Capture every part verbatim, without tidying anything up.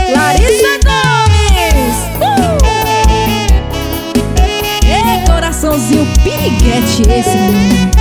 Larissa Gomes. uh! Ei, coraçãozinho piriguete esse, menino.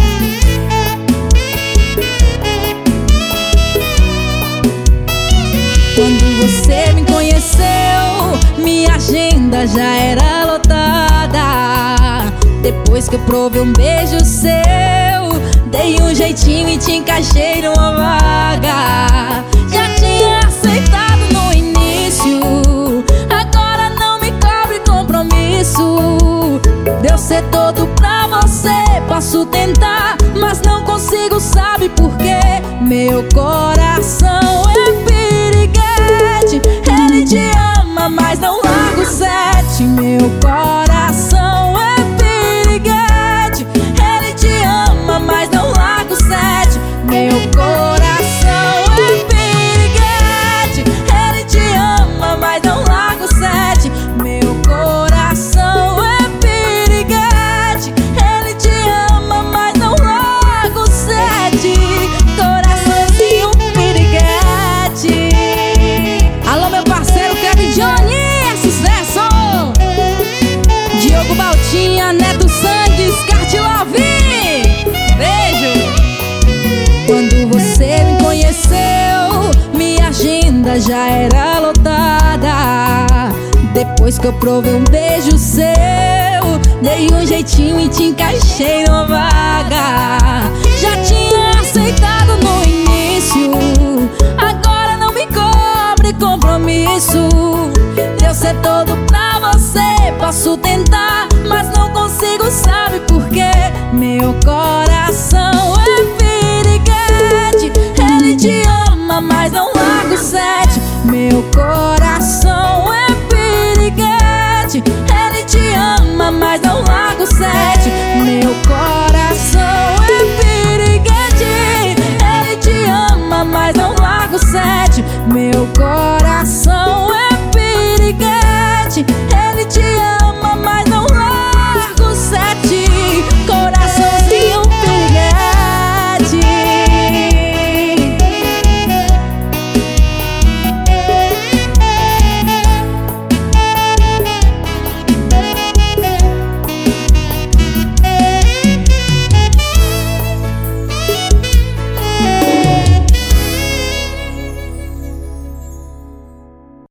Quando você me conheceu, minha agenda já era lotada. Depois que eu provei um beijo seu, dei um jeitinho e te encaixei numa vaga. Já tinha aceitado no início, agora não me cobre compromisso. Deu ser todo pra você, posso tentar, mas não consigo, sabe por quê? Meu coração é piriguete, ele te ama, mas não larga o sete. Meu coração é piriguete, ele te ama, mas não larga o sete. Meu coração é piriguete, ele te ama, mas não larga o sete. Meu coração é piriguete, ele te ama, mas não larga o sete. Coraçãozinho piriguete. Alô, meu parceiro Kevin Johnny, é sucesso! Diogo Baltinha, Neto Sandes, Cartilove. Beijo! Quando você me conheceu, minha agenda já era lotada. Depois que eu provei um beijo seu, dei um jeitinho e te encaixei numa vaga. Já tinha aceitado no início, agora não me cobre compromisso. Deu ser todo pra você, posso tentar, mas não consigo, sabe por quê? Meu coração é piriguete, ele te ama, mas não larga o sete. Meu coração é piriguete, ele te ama, mas não larga o sete. Meu coração é piriguete, ele te ama, mas não larga o sete. Meu